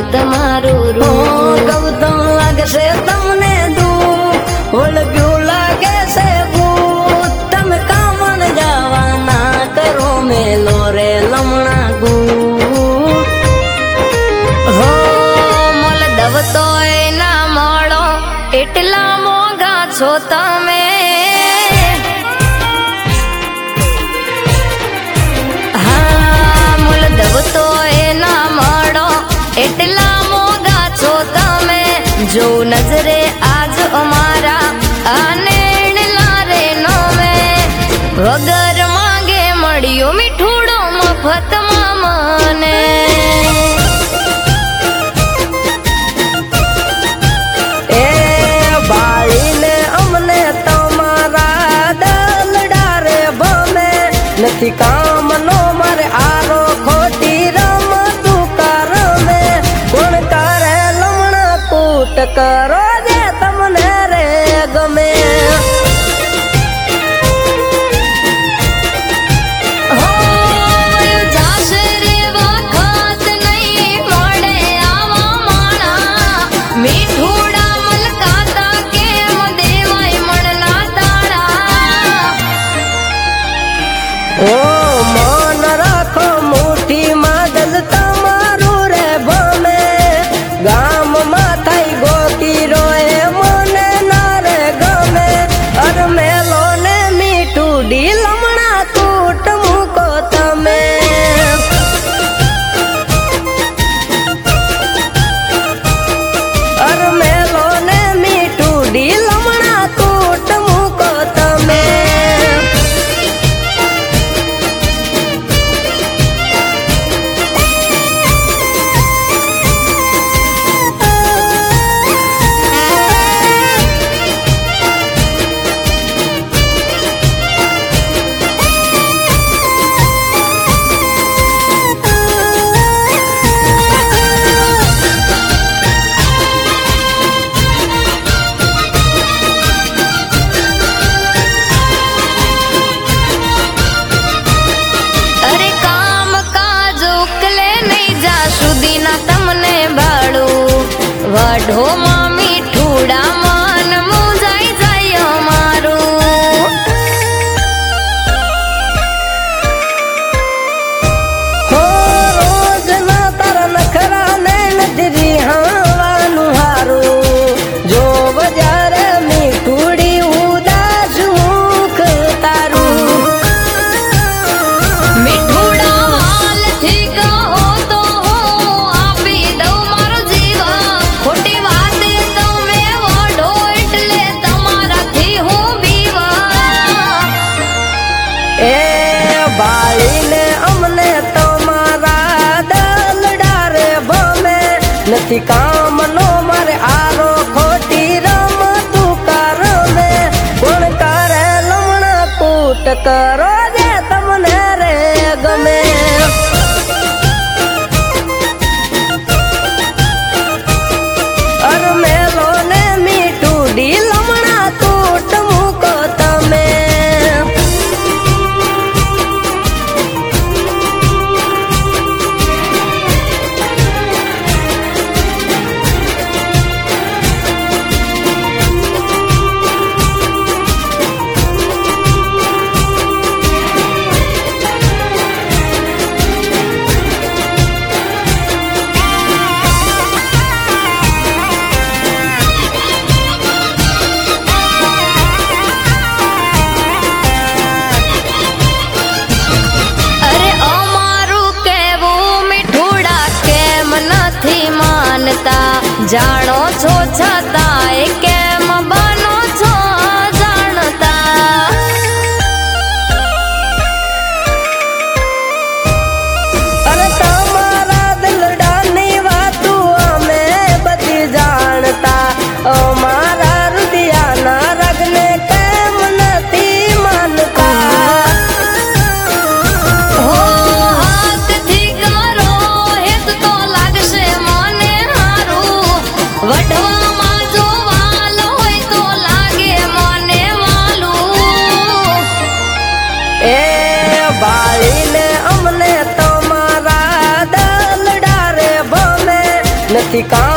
તમારું રૂપ ગૌતમ લાગશે તમને દુઃખ ઓળગ્યું લાગે છે ભૂત તમે કામણ જવાના કરો મેલો રે લમણા ગૂટ હો મોલ દવતો ના મળો એટલા મોંઘા છો તમે હા મોલ દવતો ના મળો એટલા મોંઘા છો તમે જો નજરે આજ અમારા આને લારે નો મેં વગર માંગે મળ્યો મીઠુડો મફતમાં મને એ બાળીને અમને તમારા દલડા રે ભમે નથી કામનો મારે આરો ખોટી રમતું કરમે કોણ કરે લમણા કૂટ કરો જે તમને રે ગમે હો જાશે રે વખત નહીં મળે આવા માણા મીઠુડા મલકાતા કેમ દેવાય મણના તાળા ઓ મન રાખો મુઠ્ઠીમાં દલ તમારું રે ભમે ગામમાં થઈ ગોતી રોએ મને ના રે ગમે અર મેલો ને મીઠું ડી લમણા કૂટ મૂકો તમે અર મેલો ને મીઠું ડી લમણા કૂટ મૂકો તમે અરે કામ કાજ ઉકલે નહીં જા સુધી ના તમને બાળું વઢોમાં મીઠુડા મન મુજાઈ જાય અમારું હો રોજ ના તારા નખરા ને નથી રિહાવાનું હારું જો બજારે મીઠુડી ઉદાસ મુખ તારું મીઠુડા હાલથી કહો તો હું આપી દઉં મારો જીવ ખોટી વાતે તમે વઢો એટલે તમારાથી હું બીવા એ બાળીને અમને તમારા દલડા રે ભમે નથી કામનો મારે આરો ખોટી રમતું કરમે કોણ કરે લમણા કૂટ કરો જે તમને રે ગમે અર મેલો ને મીઠું ડી લમણા કૂટ મૂકો તમે અરે અમારું કેવું મીઠુડા કેમ નથી માનતા જાણો છો છતાંય કેમ બનો છો જાણતા અરે તમારા દિલડાની વાતું અમે બધી જાણતા અમારા રુદિયાના રગને કેમ નથી માનતા હો હાથથી કરો હેત તો લાગશે મને હારું વઢવામાં જો વાલ હોય તો લાગે મને વાલું એ બાળીને અમને તમારા દલડા રે ભમે નથી કામ